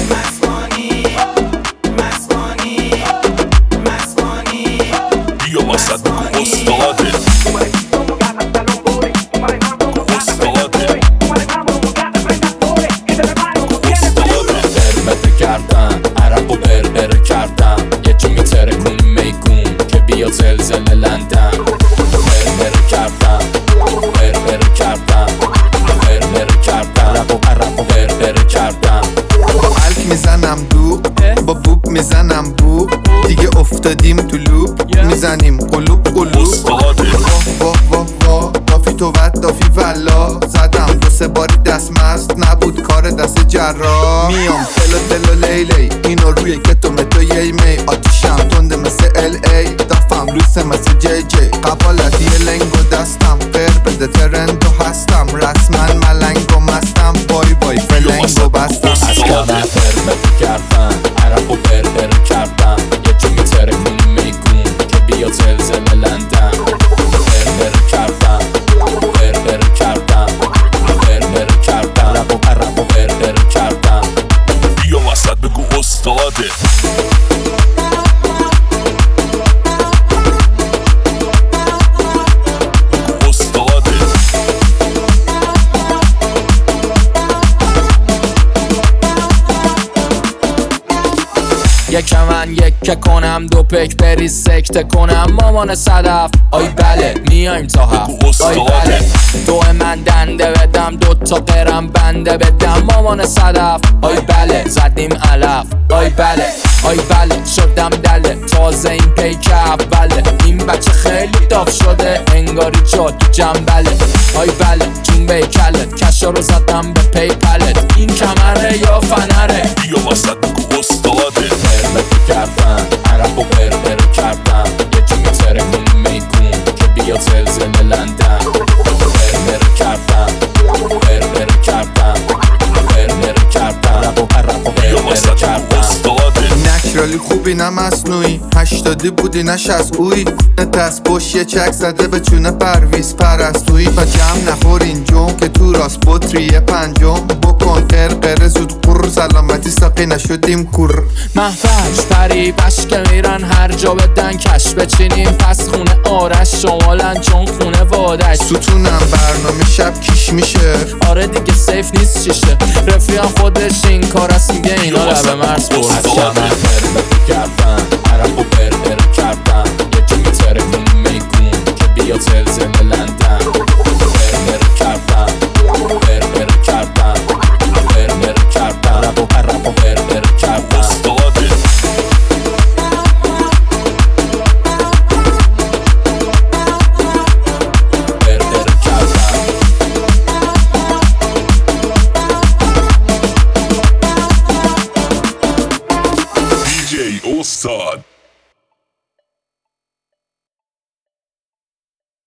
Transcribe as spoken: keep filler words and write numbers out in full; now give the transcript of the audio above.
مسوانی مسوانی مسوانی بیا وسط بگو استاده کردن عرق و بربر کردم یه جو میتره کنی میگون که بیا زلزله لندن بربر کردم بربر کردم بربر کردم عرق و عرق و بربر کردم الک میزنم دوب با بوب میزنم بوب دیگه افتادیم تو لوب میزنیم قلوب قلوب واه واه واه واه دافی تو ود دافی ولا زدم دو سه باری دست مست نبود کار دست جراح میام تلو تلو لیلی اینو روی کتو متو یی می آتیشم تنده مثل ال ای دافم لوسه مثل جی جی قبالت یه لنگو دستم قر بده ترندو هستم رسمن ملنگ و مستم بای بای فلنگو بستم از کمر بربر کردن عرق و بربر کردم یه جو میتره کنی میگون که بیا زلزله لندن بربر کردم بربر کردم بربر کردم عرق و عرق و بربر کردم بیا وسط بگو استاده یک من یک کنم دو پک بریز سکته کنم مامان صدف آی بله میایم تا هفت آی بله دو من دنده بدم دو تا قرم بنده بدم مامان صدف آی بله زدیم علف آی بله آی بله شدم دله تازه این پیک اوله این بچه خیلی داغ شده انگاری جا تو جنبله آی بله جنبه کلت کشا رو زدم به پی پلت این کمره یا فنره بیا وسط بگو استاده بربر کردن عرق و بربر کردم یه جو میتره کنی میگون که بیا زلزله لندن بربر کردم بربر کردم بربر کردم عرق و عرق و بربر کردم نچرالی خوبی نه مصنوعی هشتادی بودی نه شصتویی نتست پشت یه چک زده به چونه پرویز پرستویی و جمع نخور اینجوم که تو راست بطری یه پنجم بکن قرقره زود قر سلامتی ساقی نشدیم کور محفش پری بشک میرن هر جا بدن کش بچینیم پس خونه آرش شمالن چون خونه وادش ستونم برنامه شب کیش میشه آره دیگه سیف نیست چیشه رفیقم خودش این کار است میگه اینا لبه مرز برد کمر بربر کردن عرق و بربر کردن یه جو میتره کنی میگون که بیا زلزله لندن بربر کردن بربر کردن بربر کردن عرق و عرق و بربر کردن دی جی استاد